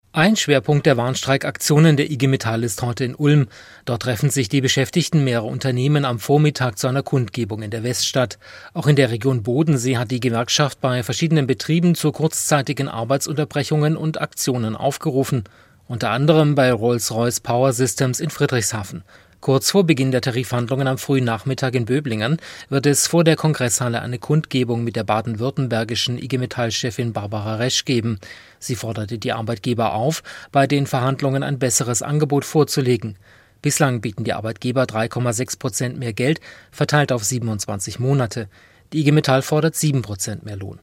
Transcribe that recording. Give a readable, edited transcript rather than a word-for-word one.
Ein Schwerpunkt der Warnstreikaktionen der IG Metall ist heute in Ulm. Dort treffen sich die Beschäftigten mehrerer Unternehmen am Vormittag zu einer Kundgebung in der Weststadt. Auch in der Region Bodensee hat die Gewerkschaft bei verschiedenen Betrieben zu kurzzeitigen Arbeitsunterbrechungen und Aktionen aufgerufen. Unter anderem bei Rolls-Royce Power Systems in Friedrichshafen. Kurz vor Beginn der Tarifverhandlungen am frühen Nachmittag in Böblingen wird es vor der Kongresshalle eine Kundgebung mit der baden-württembergischen IG Metall-Chefin Barbara Resch geben. Sie forderte die Arbeitgeber auf, bei den Verhandlungen ein besseres Angebot vorzulegen. Bislang bieten die Arbeitgeber 3,6% mehr Geld, verteilt auf 27 Monate. Die IG Metall fordert 7% mehr Lohn.